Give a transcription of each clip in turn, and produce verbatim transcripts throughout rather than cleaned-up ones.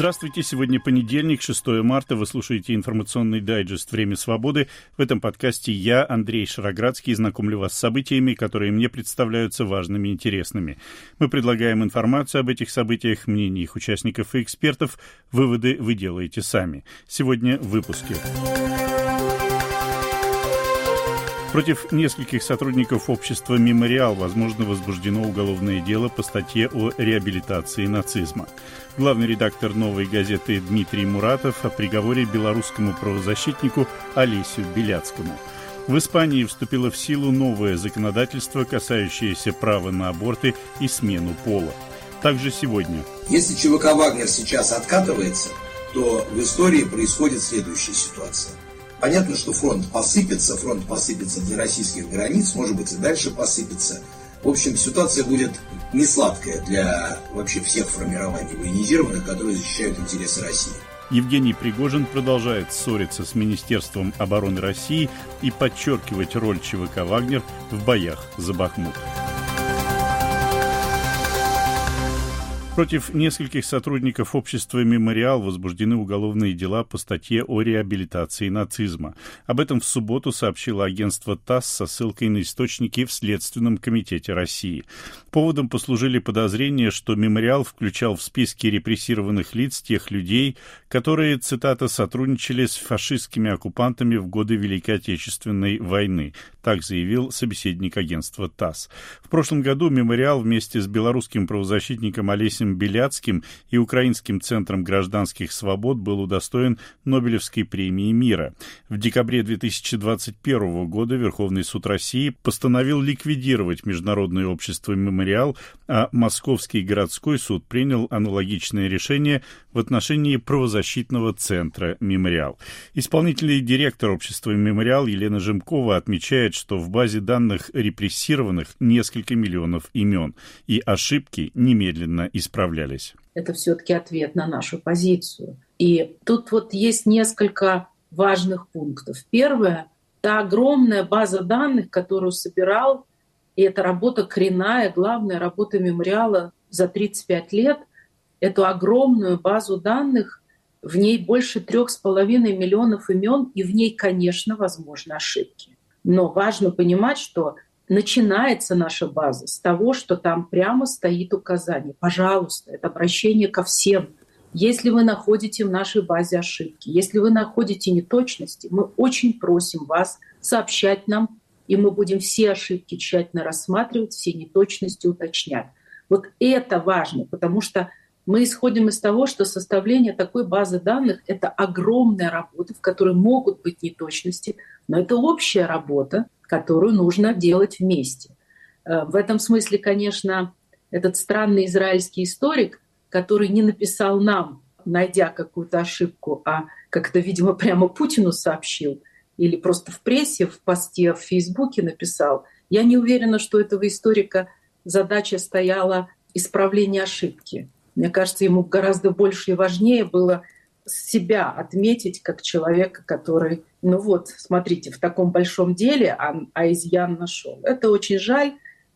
Здравствуйте, сегодня понедельник, шестое марта, вы слушаете информационный дайджест «Время свободы». В этом подкасте я, Андрей Шароградский, знакомлю вас с событиями, которые мне представляются важными и интересными. Мы предлагаем информацию об этих событиях, мнения их участников и экспертов. Выводы вы делаете сами. Сегодня в выпуске. Против нескольких сотрудников общества «Мемориал» возможно возбуждено уголовное дело по статье о реабилитации нацизма. Главный редактор «Новой газеты» Дмитрий Муратов о приговоре белорусскому правозащитнику Олесю Беляцкому. В Испании вступило в силу новое законодательство, касающееся права на аборты и смену пола. Также сегодня. Если ЧВК «Вагнер» сейчас откатывается, то в истории происходит следующая ситуация. Понятно, что фронт посыпется, фронт посыпется для российских границ, может быть и дальше посыпется. В общем, ситуация будет не сладкая для вообще всех формирований военизированных, которые защищают интересы России. Евгений Пригожин продолжает ссориться с Министерством обороны России и подчеркивать роль ЧВК «Вагнер» в боях за Бахмут. Против нескольких сотрудников общества «Мемориал» возбуждены уголовные дела по статье о реабилитации нацизма. Об этом в субботу сообщило агентство ТАСС со ссылкой на источники в Следственном комитете России. Поводом послужили подозрения, что «Мемориал» включал в списки репрессированных лиц тех людей, которые, цитата, «сотрудничали с фашистскими оккупантами в годы Великой Отечественной войны», так заявил собеседник агентства ТАСС. В прошлом году «Мемориал» вместе с белорусским правозащитником Олесем Беляцким и Украинским центром гражданских свобод был удостоен Нобелевской премии мира. В декабре две тысячи двадцать первого года Верховный суд России постановил ликвидировать Международное общество «Мемориал», а Московский городской суд принял аналогичное решение в отношении правозащитного центра «Мемориал». Исполнительный директор общества «Мемориал» Елена Жемкова отмечает, что в базе данных репрессированных несколько миллионов имен, и ошибки немедленно исправлялись. Это все-таки ответ на нашу позицию. И тут вот есть несколько важных пунктов. Первое — та огромная база данных, которую собирал, и это работа коренная, главная работа «Мемориала» за тридцать пять лет, эту огромную базу данных, в ней больше трех с половиной миллионов имен, и в ней, конечно, возможны ошибки. Но важно понимать, что начинается наша база с того, что там прямо стоит указание. Пожалуйста, это обращение ко всем. Если вы находите в нашей базе ошибки, если вы находите неточности, мы очень просим вас сообщать нам, и мы будем все ошибки тщательно рассматривать, все неточности уточнять. Вот это важно, потому что мы исходим из того, что составление такой базы данных — это огромная работа, в которой могут быть неточности, но это общая работа, которую нужно делать вместе. В этом смысле, конечно, этот странный израильский историк, который не написал нам, найдя какую-то ошибку, а как-то, видимо, прямо Путину сообщил или просто в прессе, в посте в Фейсбуке написал, я не уверена, что у этого историка задача стояла исправление ошибки. Мне кажется, ему гораздо больше и важнее было себя отметить как человека, который, ну вот, смотрите, в таком большом деле, а, а изъян нашел. Это очень жаль.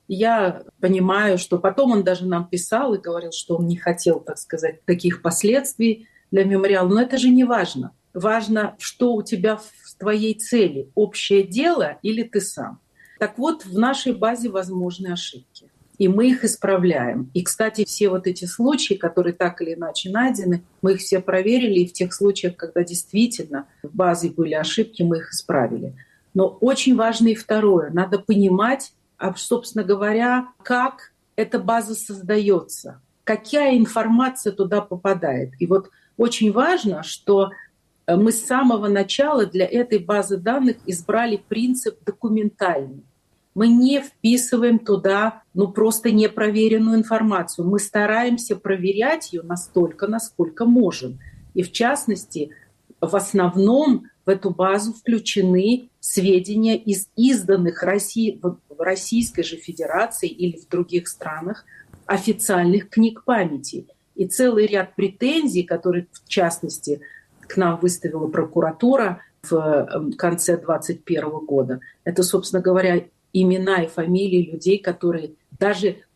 Я понимаю, что потом он даже нам писал и говорил, что он не хотел, так сказать, таких последствий для «Мемориала». Но это же не важно. Важно, что у тебя в твоей цели, общее дело или ты сам. Так вот, в нашей базе возможны ошибки. И мы их исправляем. И, кстати, все вот эти случаи, которые так или иначе найдены, мы их все проверили, и в тех случаях, когда действительно в базе были ошибки, мы их исправили. Но очень важно и второе. Надо понимать, собственно говоря, как эта база создается, какая информация туда попадает. И вот очень важно, что мы с самого начала для этой базы данных избрали принцип документальный. Мы не вписываем туда ну, просто непроверенную информацию. Мы стараемся проверять ее настолько, насколько можем. И в частности, в основном в эту базу включены сведения из изданных России, в Российской же Федерации или в других странах официальных книг памяти. И целый ряд претензий, которые, в частности, к нам выставила прокуратура в конце двадцать первого года, это, собственно говоря, имена и фамилии людей, которые даже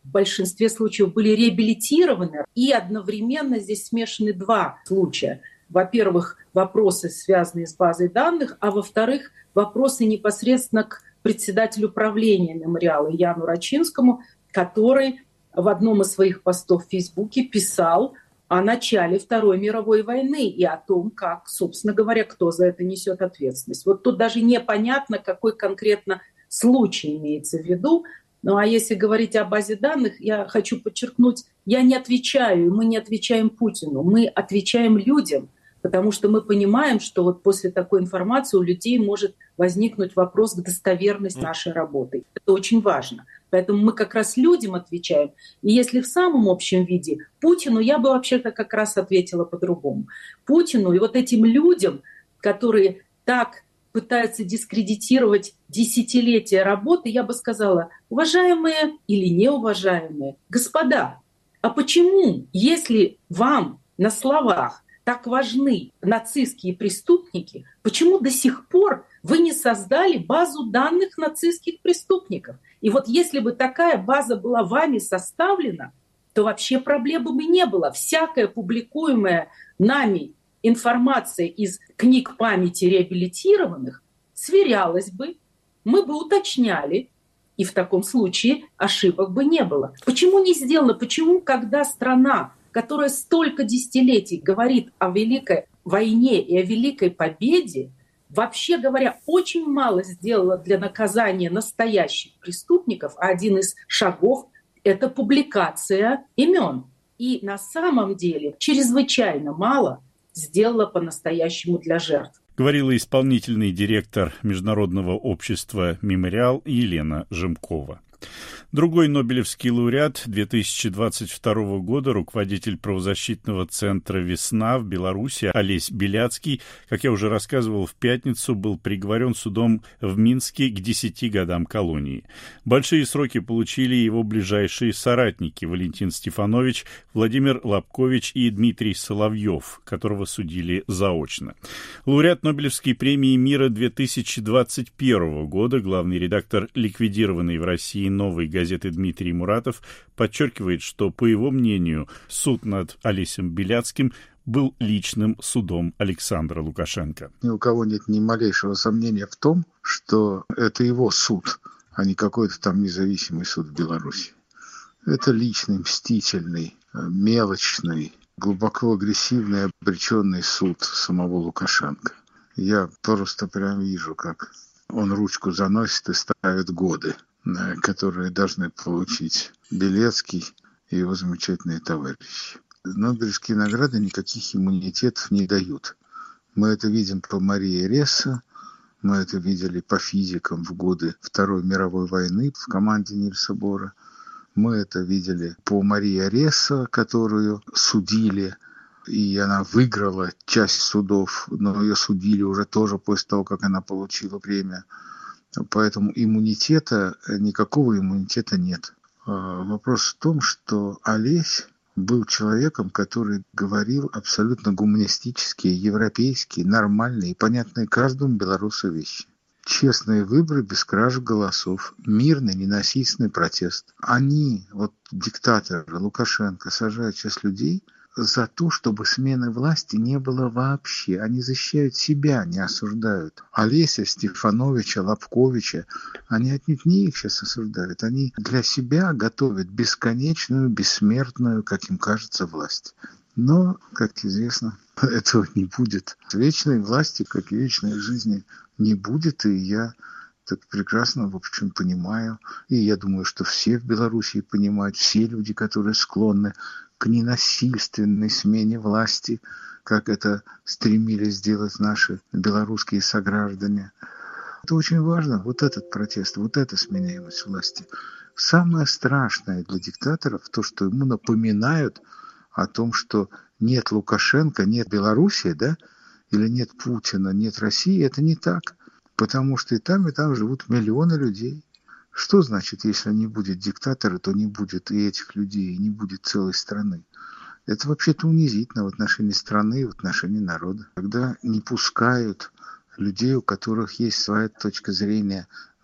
в большинстве случаев были реабилитированы. И одновременно здесь смешаны два случая. Во-первых, вопросы, связанные с базой данных, а во-вторых, вопросы непосредственно к председателю правления мемориала Яну Рачинскому, который в одном из своих постов в Фейсбуке писал о начале Второй мировой войны и о том, как, собственно говоря, кто за это несет ответственность. Вот тут даже непонятно, какой конкретно случай имеется в виду. Ну а если говорить о базе данных, я хочу подчеркнуть, я не отвечаю, мы не отвечаем Путину, мы отвечаем людям, потому что мы понимаем, что вот после такой информации у людей может возникнуть вопрос к достоверности нашей работы. Это очень важно. Поэтому мы как раз людям отвечаем. И если в самом общем виде Путину, я бы вообще-то как раз ответила по-другому. Путину и вот этим людям, которые так пытаются дискредитировать десятилетия работы, я бы сказала, уважаемые или неуважаемые, господа, а почему, если вам на словах так важны нацистские преступники, почему до сих пор вы не создали базу данных нацистских преступников? И вот если бы такая база была вами составлена, то вообще проблемы бы не было. Всякая публикуемая нами информация из книг памяти реабилитированных сверялась бы, мы бы уточняли, и в таком случае ошибок бы не было. Почему не сделано? Почему, когда страна, которая столько десятилетий говорит о Великой войне и о Великой победе, вообще говоря, очень мало сделала для наказания настоящих преступников, а один из шагов — это публикация имен. И на самом деле чрезвычайно мало сделала по-настоящему для жертв. Говорила исполнительный директор Международного общества «Мемориал» Елена Жемкова. Другой нобелевский лауреат две тысячи двадцать второго года, руководитель правозащитного центра «Весна» в Беларуси Олесь Беляцкий, как я уже рассказывал, в пятницу был приговорен судом в Минске к десяти годам колонии. Большие сроки получили его ближайшие соратники Валентин Стефанович, Владимир Лобкович и Дмитрий Соловьев, которого судили заочно. Лауреат Нобелевской премии мира две тысячи двадцать первого года, главный редактор ликвидированной в России «Новой газеты» Дмитрий Муратов подчеркивает, что, по его мнению, суд над Олесем Беляцким был личным судом Александра Лукашенко. Ни у кого нет ни малейшего сомнения в том, что это его суд, а не какой-то там независимый суд в Беларуси. Это личный, мстительный, мелочный, глубоко агрессивный, обреченный суд самого Лукашенко. Я просто прям вижу, как он ручку заносит и ставит годы, которые должны получить Белецкий и его замечательные товарищи. Нобелевские награды никаких иммунитетов не дают. Мы это видим по Марии Ресса, мы это видели по физикам в годы Второй мировой войны в команде Нильса Бора. Мы это видели по Марии Ресса, которую судили, и она выиграла часть судов, но ее судили уже тоже после того, как она получила премию. Поэтому иммунитета, никакого иммунитета нет. Вопрос в том, что Олесь был человеком, который говорил абсолютно гуманистические, европейские, нормальные и понятные каждому белорусу вещи. Честные выборы без кражи голосов, мирный, ненасильственный протест. Они, вот диктаторы Лукашенко, сажают сейчас людей за то, чтобы смены власти не было вообще. Они защищают себя, не осуждают. Олеся, Стефановича, Лобковича, они отнюдь не их сейчас осуждают. Они для себя готовят бесконечную, бессмертную, как им кажется, власть. Но, как известно, этого не будет. Вечной власти, как и вечной жизни, не будет, и я так прекрасно, в общем, понимаю. И я думаю, что все в Белоруссии понимают, все люди, которые склонны к ненасильственной смене власти, как это стремились сделать наши белорусские сограждане. Это очень важно, вот этот протест, вот эта сменяемость власти. Самое страшное для диктаторов то, что ему напоминают о том, что нет Лукашенко, нет Белоруссии, да, или нет Путина, нет России. Это не так, потому что и там, и там живут миллионы людей. Что значит, если не будет диктатора, то не будет и этих людей, и не будет целой страны? Это вообще-то унизительно в отношении страны, в отношении народа. Когда не пускают людей, у которых есть своя точка зрения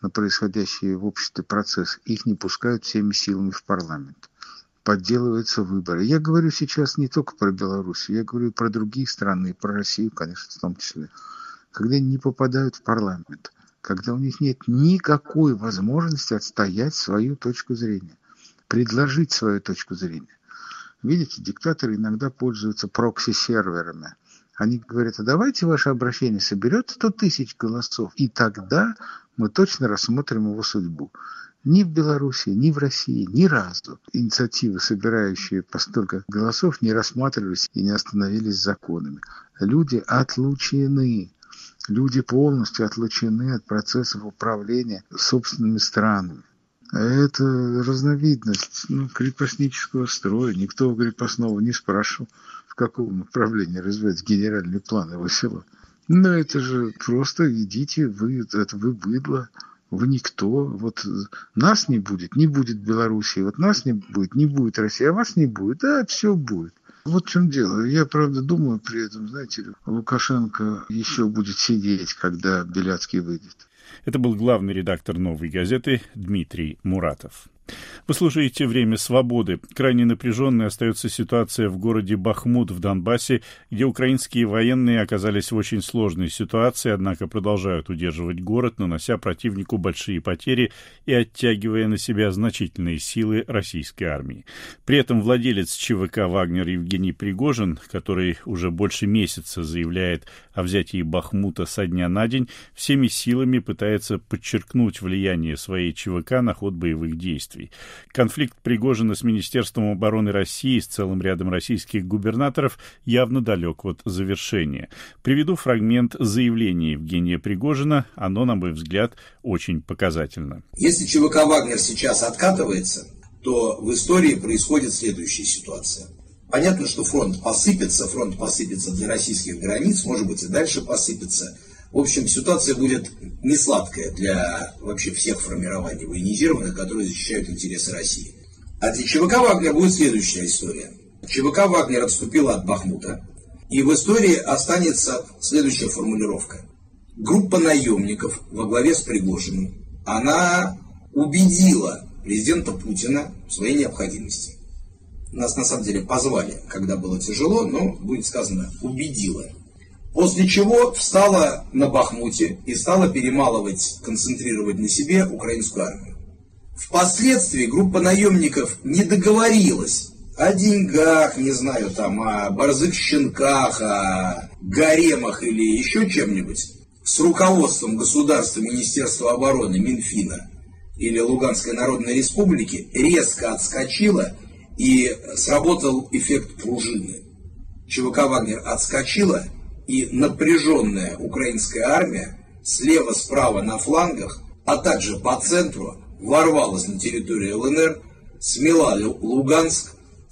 на происходящие в обществе процессы, их не пускают всеми силами в парламент. Подделываются выборы. Я говорю сейчас не только про Беларусь, я говорю про другие страны, про Россию, конечно, в том числе. Когда они не попадают в парламент, когда у них нет никакой возможности отстоять свою точку зрения, предложить свою точку зрения. Видите, диктаторы иногда пользуются прокси-серверами. Они говорят, а давайте ваше обращение соберет сто тысяч голосов, и тогда мы точно рассмотрим его судьбу. Ни в Беларуси, ни в России, ни разу инициативы, собирающие по столько голосов, не рассматривались и не остановились законами. Люди отлучены. Люди полностью отлучены от процессов управления собственными странами. Это разновидность ну, крепостнического строя. Никто у крепостного не спрашивал, в каком направлении развивать генеральный план его села. Но это же просто идите, вы, это вы быдло. Вы никто, вот нас не будет, не будет Белоруссии, вот нас не будет, не будет России, а вас не будет, да, все будет. Вот в чем дело. Я, правда, думаю при этом, знаете, Лукашенко еще будет сидеть, когда Беляцкий выйдет. Это был главный редактор «Новой газеты» Дмитрий Муратов. Вы слушаете «Время свободы». Крайне напряженной остается ситуация в городе Бахмут в Донбассе, где украинские военные оказались в очень сложной ситуации, однако продолжают удерживать город, нанося противнику большие потери и оттягивая на себя значительные силы российской армии. При этом владелец ЧВК «Вагнер» Евгений Пригожин, который уже больше месяца заявляет о взятии Бахмута со дня на день, всеми силами пытается подчеркнуть влияние своей ЧВК на ход боевых действий. Конфликт Пригожина с Министерством обороны России, с целым рядом российских губернаторов, явно далек от завершения. Приведу фрагмент заявления Евгения Пригожина. Оно, на мой взгляд, очень показательно. Если ЧВК «Вагнер» сейчас откатывается, то в истории происходит следующая ситуация. Понятно, что фронт посыпется, фронт посыпется для российских границ, может быть и дальше посыпется. В общем, ситуация будет не сладкая для вообще всех формирований военизированных, которые защищают интересы России. А для ЧВК «Вагнер» будет следующая история. ЧВК «Вагнер» отступила от Бахмута, и в истории останется следующая формулировка. Группа наемников во главе с Пригожиным, она убедила президента Путина в своей необходимости. Нас на самом деле позвали, когда было тяжело, но, будет сказано, убедила. После чего встала на Бахмуте и стала перемалывать, концентрировать на себе украинскую армию. Впоследствии группа наемников не договорилась о деньгах, не знаю, там, о борзых щенках, о гаремах или еще чем-нибудь с руководством государства, Министерства обороны, Минфина или Луганской Народной Республики, резко отскочила и сработал эффект пружины. ЧВК «Вагнер» отскочила, и напряженная украинская армия слева, справа на флангах, а также по центру ворвалась на территорию ЛНР, смела Луганск,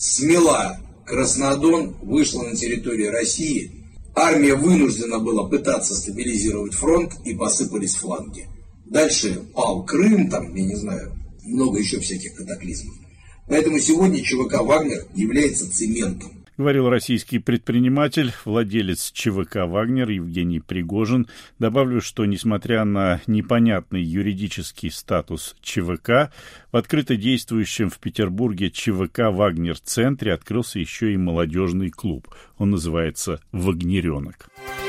смела Краснодон, вышла на территорию России. Армия вынуждена была пытаться стабилизировать фронт, и посыпались фланги. Дальше пал Крым, там, я не знаю, много еще всяких катаклизмов. Поэтому сегодня ЧВК «Вагнер» является цементом. Говорил российский предприниматель, владелец ЧВК «Вагнер» Евгений Пригожин. Добавлю, что, несмотря на непонятный юридический статус ЧВК, в открыто действующем в Петербурге ЧВК «Вагнер-центре» открылся еще и молодежный клуб. Он называется «Вагнеренок».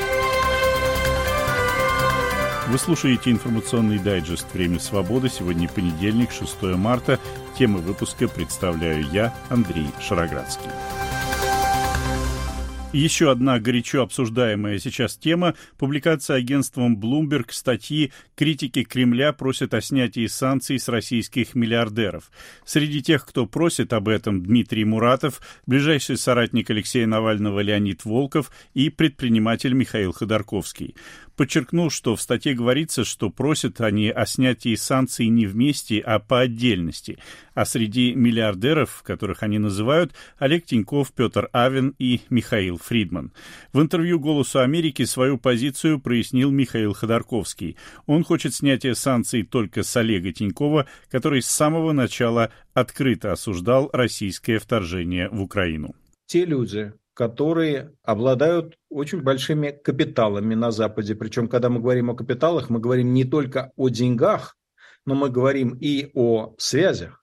Вы слушаете информационный дайджест «Время свободы». Сегодня понедельник, шестое марта. Темы выпуска представляю я, Андрей Шароградский. Еще одна горячо обсуждаемая сейчас тема – публикация агентством Bloomberg статьи «Критики Кремля просят о снятии санкций с российских миллиардеров». Среди тех, кто просит об этом, Дмитрий Муратов, ближайший соратник Алексея Навального Леонид Волков и предприниматель Михаил Ходорковский. Подчеркнул, что в статье говорится, что просят они о снятии санкций не вместе, а по отдельности. А среди миллиардеров, которых они называют, Олег Тиньков, Петр Авен и Михаил Фридман. В интервью «Голосу Америки» свою позицию прояснил Михаил Ходорковский. Он хочет снятия санкций только с Олега Тинькова, который с самого начала открыто осуждал российское вторжение в Украину. Те люди, которые обладают очень большими капиталами на Западе. Причем, когда мы говорим о капиталах, мы говорим не только о деньгах, но мы говорим и о связях,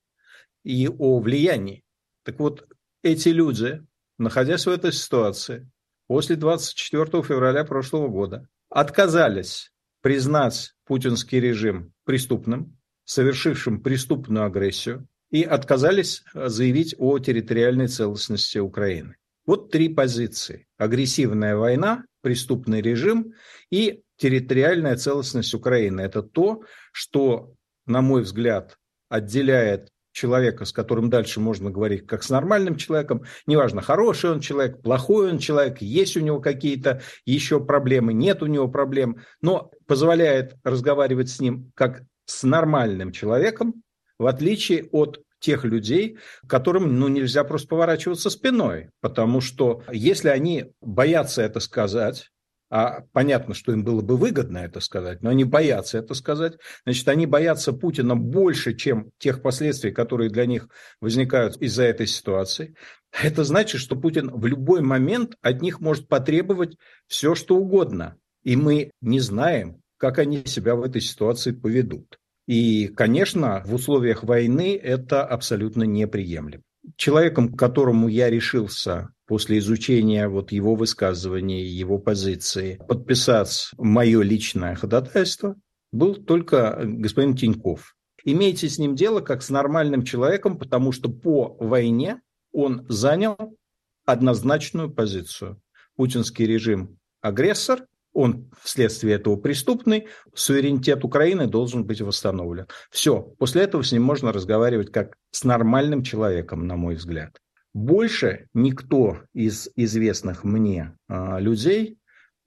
и о влиянии. Так вот, эти люди, находясь в этой ситуации, после двадцать четвёртого февраля прошлого года отказались признать путинский режим преступным, совершившим преступную агрессию, и отказались заявить о территориальной целостности Украины. Вот три позиции. Агрессивная война, преступный режим и территориальная целостность Украины. Это то, что, на мой взгляд, отделяет человека, с которым дальше можно говорить как с нормальным человеком, неважно, хороший он человек, плохой он человек, есть у него какие-то еще проблемы, нет у него проблем, но позволяет разговаривать с ним как с нормальным человеком, в отличие от тех людей, которым ну, нельзя просто поворачиваться спиной, потому что если они боятся это сказать, а понятно, что им было бы выгодно это сказать, но они боятся это сказать, значит, они боятся Путина больше, чем тех последствий, которые для них возникают из-за этой ситуации. Это значит, что Путин в любой момент от них может потребовать все, что угодно. И мы не знаем, как они себя в этой ситуации поведут. И, конечно, в условиях войны это абсолютно неприемлемо. Человеком, к которому я решился после изучения вот его высказываний, его позиции, подписать мое личное ходатайство, был только господин Тиньков. Имейте с ним дело как с нормальным человеком, потому что по войне он занял однозначную позицию. Путинский режим – агрессор, он вследствие этого преступный, суверенитет Украины должен быть восстановлен. Все, после этого с ним можно разговаривать как с нормальным человеком, на мой взгляд. Больше никто из известных мне а, людей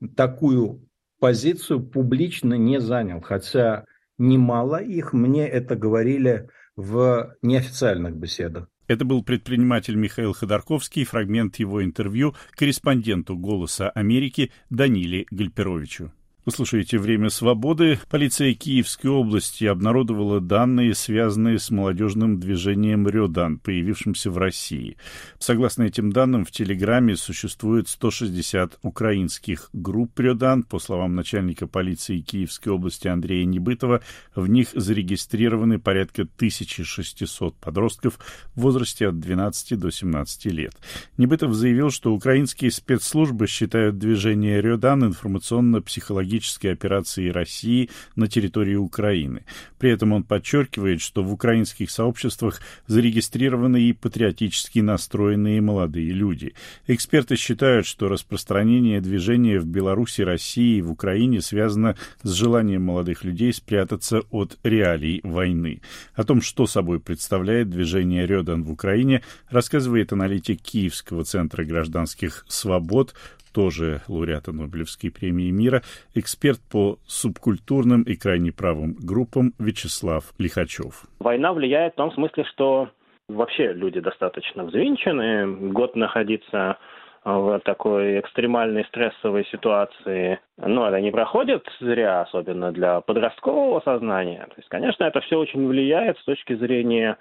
такую позицию публично не занял, хотя немало их мне это говорили в неофициальных беседах. Это был предприниматель Михаил Ходорковский, фрагмент его интервью корреспонденту «Голоса Америки» Даниле Гальперовичу. Вы слушаете «Время свободы». Полиция Киевской области обнародовала данные, связанные с молодежным движением «Рёдан», появившимся в России. Согласно этим данным, в Телеграме существует сто шестьдесят украинских групп «Рёдан». По словам начальника полиции Киевской области Андрея Небытова, в них зарегистрированы порядка тысяча шестьсот подростков в возрасте от двенадцати до семнадцати лет. Небытов заявил, что украинские спецслужбы считают движение «Рёдан» информационно-психологическим операции России на территории Украины. При этом он подчеркивает, что в украинских сообществах зарегистрированы и патриотически настроенные молодые люди. Эксперты считают, что распространение движения в Беларуси, России и в Украине связано с желанием молодых людей спрятаться от реалий войны. О том, что собой представляет движение «Рёдан» в Украине, рассказывает аналитик Киевского центра гражданских свобод, тоже лауреата Нобелевской премии мира, эксперт по субкультурным и крайне правым группам Вячеслав Лихачев. Война влияет в том смысле, что вообще люди достаточно взвинчены. Год находиться в такой экстремальной стрессовой ситуации, ну, это не проходит зря, особенно для подросткового сознания. То есть, конечно, это все очень влияет с точки зрения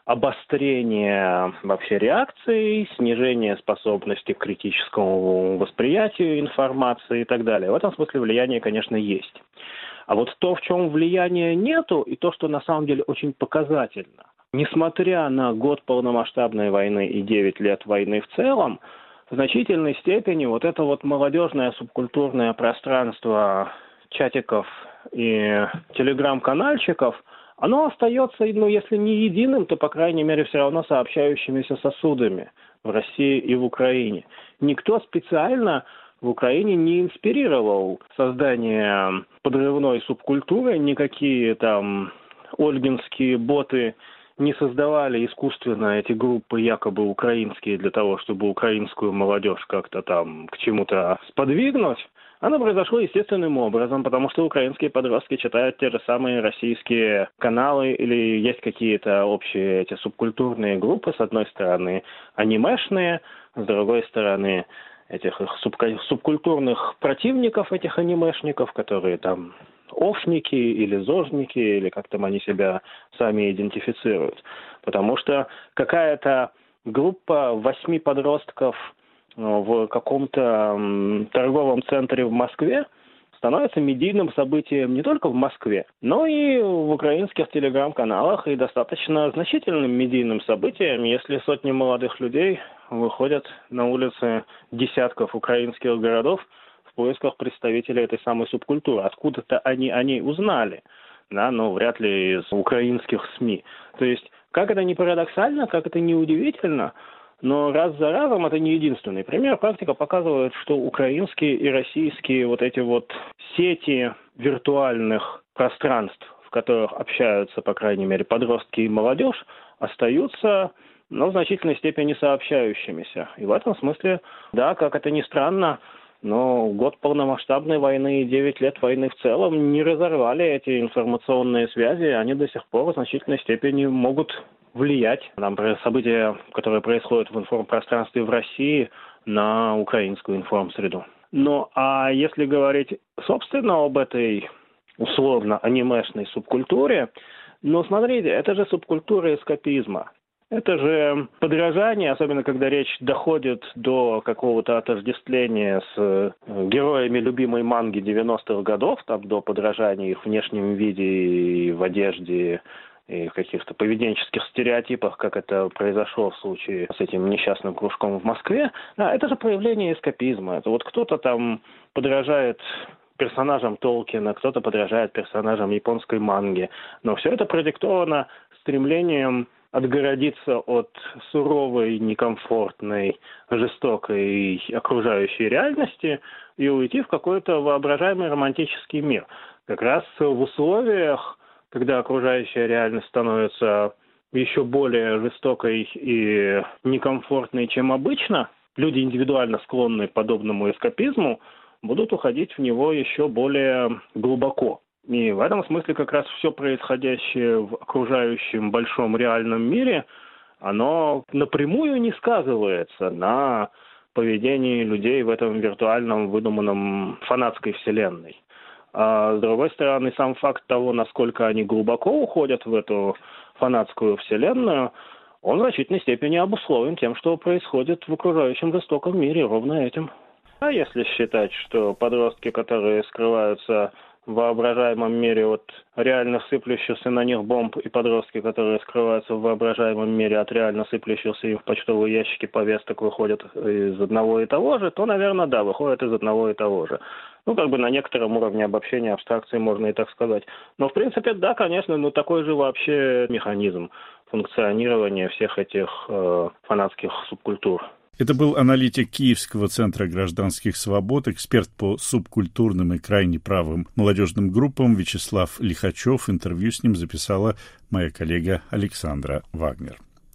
обострение вообще реакции, снижение способности к критическому восприятию информации и так далее. В этом смысле влияние, конечно, есть. А вот то, в чем влияния нету, и то, что на самом деле очень показательно, несмотря на год полномасштабной войны и девять лет войны в целом, в значительной степени вот это вот молодежное субкультурное пространство чатиков и телеграм-канальчиков, оно остается, ну, если не единым, то, по крайней мере, все равно сообщающимися сосудами в России и в Украине. Никто специально в Украине не инспирировал создание подрывной субкультуры, никакие там ольгинские боты не создавали искусственно эти группы якобы украинские для того, чтобы украинскую молодежь как-то там к чему-то сподвигнуть. Оно произошло естественным образом, потому что украинские подростки читают те же самые российские каналы или есть какие-то общие эти субкультурные группы, с одной стороны анимешные, с другой стороны этих суб- субкультурных противников этих анимешников, которые там офники или зожники, или как там они себя сами идентифицируют. Потому что какая-то группа восьми подростков в каком-то торговом центре в Москве становится медийным событием не только в Москве, но и в украинских телеграм-каналах, и достаточно значительным медийным событием, если сотни молодых людей выходят на улицы десятков украинских городов в поисках представителей этой самой субкультуры. Откуда-то они о ней узнали, да, но вряд ли из украинских СМИ. То есть, как это ни парадоксально, как это ни удивительно, но раз за разом это не единственный пример. Практика показывает, что украинские и российские вот эти вот сети виртуальных пространств, в которых общаются, по крайней мере, подростки и молодежь, остаются, но в значительной степени сообщающимися. И в этом смысле, да, как это ни странно, но год полномасштабной войны и девять лет войны в целом не разорвали эти информационные связи, они до сих пор в значительной степени могут влиять на события, которые происходят в информпространстве в России, на украинскую информсреду. Ну, а если говорить, собственно, об этой условно анимешной субкультуре, ну, смотрите, это же субкультура эскапизма. Это же подражание, особенно когда речь доходит до какого-то отождествления с героями любимой манги девяностых годов, там, до подражания их внешнем виде и в одежде, и в каких-то поведенческих стереотипах, как это произошло в случае с этим несчастным кружком в Москве. А это же проявление эскапизма. Это вот кто-то там подражает персонажам Толкина, кто-то подражает персонажам японской манги. Но все это продиктовано стремлением отгородиться от суровой, некомфортной, жестокой окружающей реальности и уйти в какой-то воображаемый романтический мир. Как раз в условиях, когда окружающая реальность становится еще более жестокой и некомфортной, чем обычно, люди, индивидуально склонные к подобному эскапизму, будут уходить в него еще более глубоко. И в этом смысле как раз все происходящее в окружающем большом реальном мире, оно напрямую не сказывается на поведении людей в этом виртуальном, выдуманном фанатской вселенной. А с другой стороны, сам факт того, насколько они глубоко уходят в эту фанатскую вселенную, он в значительной степени обусловлен тем, что происходит в окружающем жестоком мире, ровно этим. А если считать, что подростки, которые скрываются в воображаемом мире от реально сыплющихся на них бомб, и подростки, которые скрываются в воображаемом мире от реально сыплющихся им в почтовые ящики повесток, выходят из одного и того же, то, наверное, да, выходят из одного и того же. Ну, как бы на некотором уровне обобщения, абстракции можно и так сказать. Но, в принципе, да, конечно, ну, такой же вообще механизм функционирования всех этих э, фанатских субкультур. Это был аналитик Киевского центра гражданских свобод, эксперт по субкультурным и крайне правым молодежным группам Вячеслав Лихачев. Интервью с ним записала моя коллега Александра Вагнер.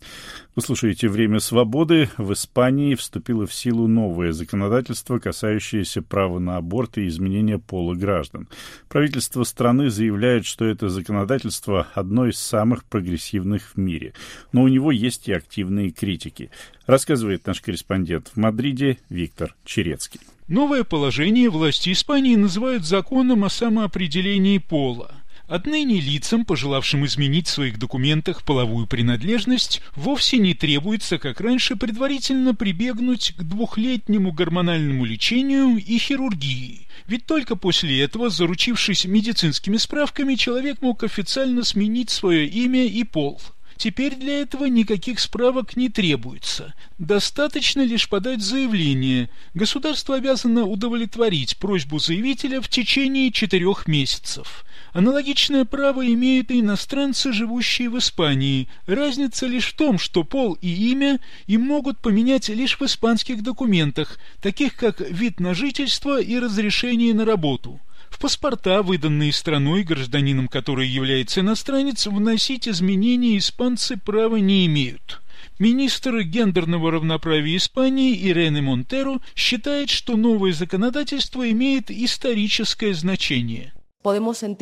Вы слушаете «Время свободы». В Испании вступило в силу новое законодательство, касающееся права на аборт и изменения пола граждан. Правительство страны заявляет, что это законодательство одно из самых прогрессивных в мире. Но у него есть и активные критики. Рассказывает наш корреспондент в Мадриде Виктор Черецкий. Новое положение власти Испании называют законом о самоопределении пола. Отныне лицам, пожелавшим изменить в своих документах половую принадлежность, вовсе не требуется, как раньше, предварительно прибегнуть к двухлетнему гормональному лечению и хирургии. Ведь только после этого, заручившись медицинскими справками, человек мог официально сменить свое имя и пол. Теперь для этого никаких справок не требуется. Достаточно лишь подать заявление. Государство обязано удовлетворить просьбу заявителя в течение четырех месяцев. Аналогичное право имеют и иностранцы, живущие в Испании. Разница лишь в том, что пол и имя им могут поменять лишь в испанских документах, таких как вид на жительство и разрешение на работу. В паспорта, выданные страной, гражданином которой является иностранец, вносить изменения испанцы права не имеют. Министр гендерного равноправия Испании Ирене Монтеро считает, что новое законодательство имеет историческое значение. Мы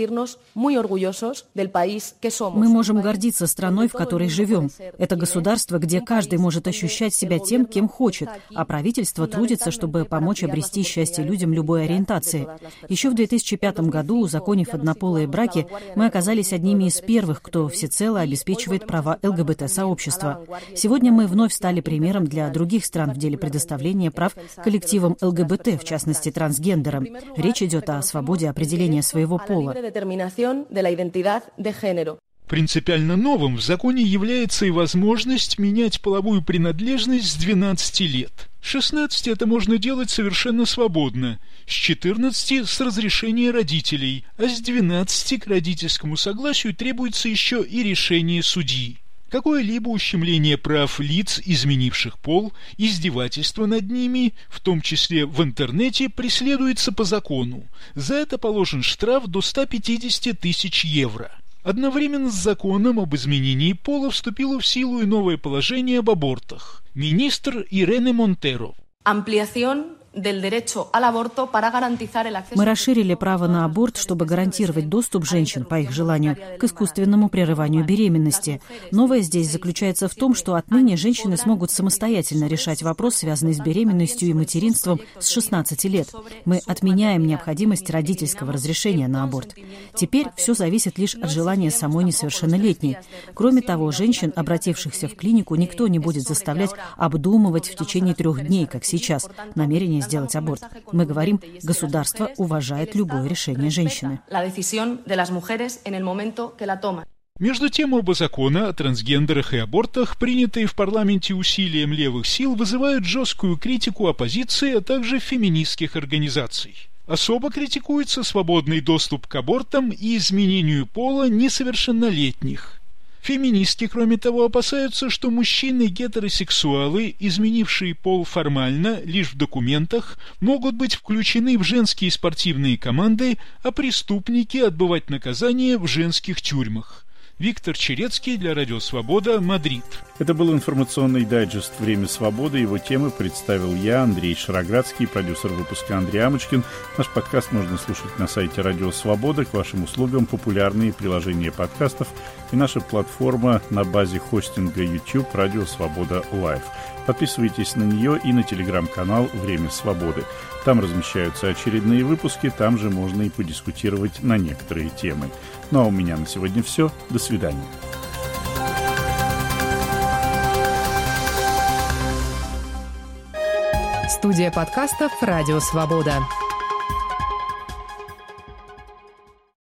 можем гордиться страной, в которой живем. Это государство, где каждый может ощущать себя тем, кем хочет, а правительство трудится, чтобы помочь обрести счастье людям любой ориентации. Еще в две тысячи пятом году, узаконив однополые браки, мы оказались одними из первых, кто всецело обеспечивает права ЛГБТ-сообщества. Сегодня мы вновь стали примером для других стран в деле предоставления прав коллективам ЛГБТ, в частности трансгендерам. Речь идет о свободе определения своего пола. Принципиально новым в законе является и возможность менять половую принадлежность с двенадцати лет. С шестнадцати это можно делать совершенно свободно, с четырнадцати с разрешения родителей, а с двенадцати к родительскому согласию требуется еще и решение судьи. Какое-либо ущемление прав лиц, изменивших пол, издевательство над ними, в том числе в интернете, преследуется по закону. За это положен штраф до ста пятидесяти тысяч евро. Одновременно с законом об изменении пола вступило в силу и новое положение об абортах. Министр Ирене Монтеро. Мы расширили право на аборт, чтобы гарантировать доступ женщин, по их желанию, к искусственному прерыванию беременности. Новое здесь заключается в том, что отныне женщины смогут самостоятельно решать вопрос, связанный с беременностью и материнством, с шестнадцати лет. Мы отменяем необходимость родительского разрешения на аборт. Теперь все зависит лишь от желания самой несовершеннолетней. Кроме того, женщин, обратившихся в клинику, никто не будет заставлять обдумывать в течение трех дней, как сейчас, намерение сделать аборт. Мы говорим, государство уважает любое решение женщины. Между тем, оба закона о трансгендерах и абортах, принятые в парламенте усилием левых сил, вызывают жесткую критику оппозиции, а также феминистских организаций. Особо критикуется свободный доступ к абортам и изменению пола несовершеннолетних. Феминистки, кроме того, опасаются, что мужчины-гетеросексуалы, изменившие пол формально, лишь в документах, могут быть включены в женские спортивные команды, а преступники отбывать наказание в женских тюрьмах. Виктор Черецкий для Радио Свобода, Мадрид. Это был информационный дайджест «Время свободы». Его темы представил я, Андрей Шароградский, продюсер выпуска Андрей Амочкин. Наш подкаст можно слушать на сайте Радио Свобода. К вашим услугам популярные приложения подкастов и наша платформа на базе хостинга YouTube «Радио Свобода Лайв». Подписывайтесь на нее и на телеграм-канал «Время свободы». Там размещаются очередные выпуски, там же можно и подискутировать на некоторые темы. Ну а у меня на сегодня все. До свидания. Студия подкастов «Радио Свобода».